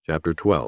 Chapter 12.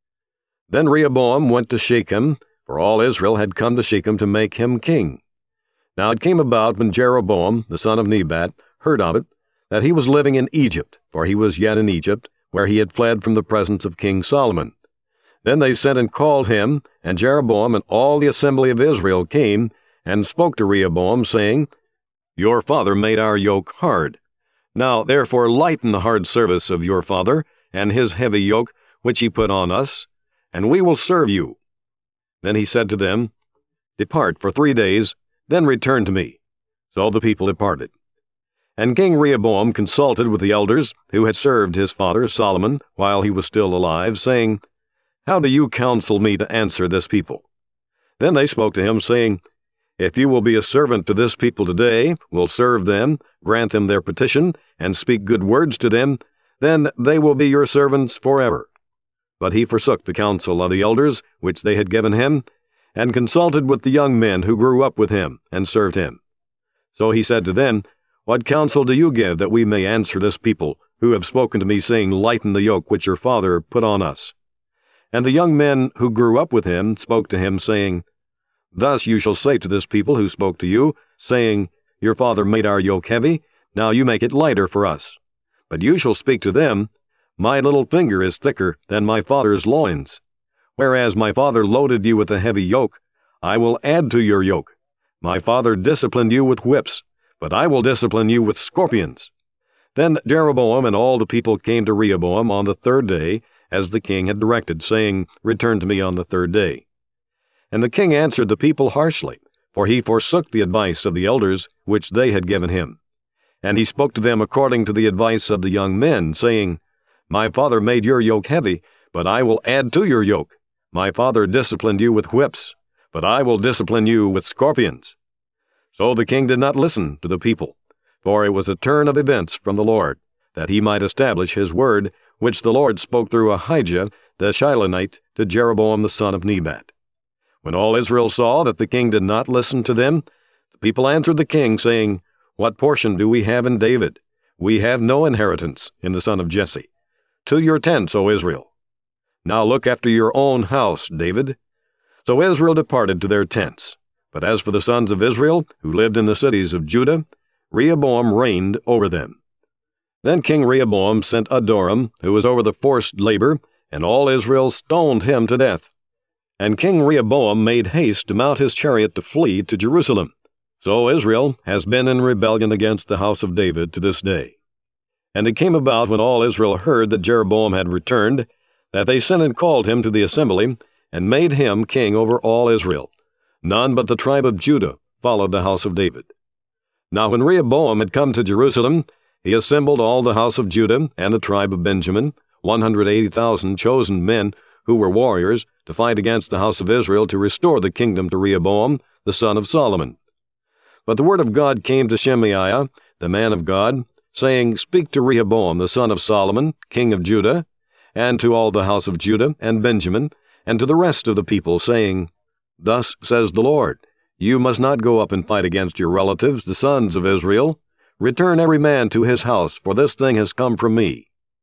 Then Rehoboam went to Shechem, for all Israel had come to Shechem to make him king. Now it came about, when Jeroboam the son of Nebat heard of it, that he was living in Egypt, for he was yet in Egypt, where he had fled from the presence of King Solomon. Then they sent and called him, and Jeroboam and all the assembly of Israel came, and spoke to Rehoboam, saying, Your father made our yoke hard. Now therefore lighten the hard service of your father, and his heavy yoke which he put on us, and we will serve you. Then he said to them, Depart for 3 days, then return to me. So the people departed. And King Rehoboam consulted with the elders who had served his father Solomon while he was still alive, saying, How do you counsel me to answer this people? Then they spoke to him, saying, If you will be a servant to this people today, will serve them, grant them their petition, and speak good words to them, then they will be your servants forever. But he forsook the counsel of the elders which they had given him, and consulted with the young men who grew up with him, and served him. So he said to them, What counsel do you give, that we may answer this people, who have spoken to me, saying, Lighten the yoke which your father put on us? And the young men who grew up with him spoke to him, saying, Thus you shall say to this people who spoke to you, saying, Your father made our yoke heavy, now you make it lighter for us. But you shall speak to them, My little finger is thicker than my father's loins. Whereas my father loaded you with a heavy yoke, I will add to your yoke. My father disciplined you with whips, but I will discipline you with scorpions. Then Jeroboam and all the people came to Rehoboam on the 3rd day, as the king had directed, saying, Return to me on the 3rd day. And the king answered the people harshly, for he forsook the advice of the elders which they had given him. And he spoke to them according to the advice of the young men, saying, My father made your yoke heavy, but I will add to your yoke. My father disciplined you with whips, but I will discipline you with scorpions. So the king did not listen to the people, for it was a turn of events from the Lord, that he might establish his word, which the Lord spoke through Ahijah the Shilonite to Jeroboam the son of Nebat. When all Israel saw that the king did not listen to them, the people answered the king, saying, What portion do we have in David? We have no inheritance in the son of Jesse. To your tents, O Israel. Now look after your own house, David. So Israel departed to their tents. But as for the sons of Israel, who lived in the cities of Judah, Rehoboam reigned over them. Then King Rehoboam sent Adoram, who was over the forced labor, and all Israel stoned him to death. And King Rehoboam made haste to mount his chariot to flee to Jerusalem. So Israel has been in rebellion against the house of David to this day. And it came about, when all Israel heard that Jeroboam had returned, that they sent and called him to the assembly, and made him king over all Israel. None but the tribe of Judah followed the house of David. Now when Rehoboam had come to Jerusalem, he assembled all the house of Judah and the tribe of Benjamin, 180,000 chosen men who were warriors, to fight against the house of Israel, to restore the kingdom to Rehoboam, the son of Solomon. But the word of God came to Shemaiah, the man of God, saying, Speak to Rehoboam, the son of Solomon, king of Judah, and to all the house of Judah and Benjamin, and to the rest of the people, saying, Thus says the Lord, You must not go up and fight against your relatives, the sons of Israel. Return every man to his house, for this thing has come from me.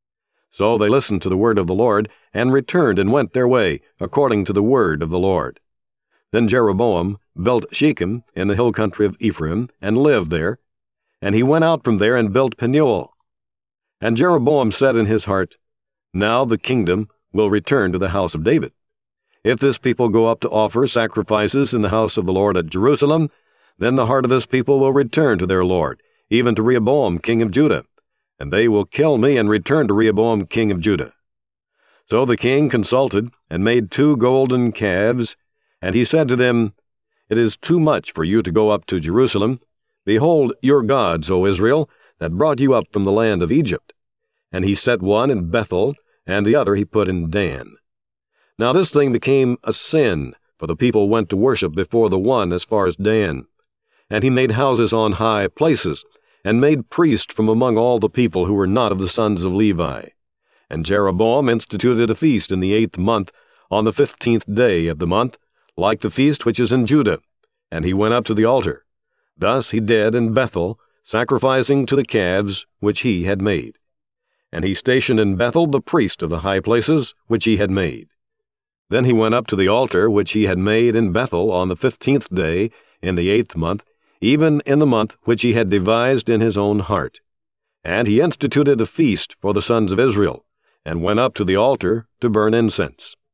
So they listened to the word of the Lord, and returned and went their way, according to the word of the Lord. Then Jeroboam built Shechem in the hill country of Ephraim, and lived there. And he went out from there and built Peniel. And Jeroboam said in his heart, Now the kingdom will return to the house of David. If this people go up to offer sacrifices in the house of the Lord at Jerusalem, then the heart of this people will return to their Lord, even to Rehoboam king of Judah, and they will kill me and return to Rehoboam king of Judah. So the king consulted, and made 2 golden calves, and he said to them, It is too much for you to go up to Jerusalem. Behold your gods, O Israel, that brought you up from the land of Egypt. And he set one in Bethel, and the other he put in Dan. Now this thing became a sin, for the people went to worship before the one as far as Dan. And he made houses on high places, and made priests from among all the people who were not of the sons of Levi. And Jeroboam instituted a feast in the 8th month, on the 15th day of the month, like the feast which is in Judah. And he went up to the altar. Thus he did in Bethel, sacrificing to the calves which he had made. and he stationed in Bethel the priest of the high places which he had made. Then he went up to the altar which he had made in Bethel on the 15th day in the 8th month, even in the month which he had devised in his own heart. And he instituted a feast for the sons of Israel, and went up to the altar to burn incense.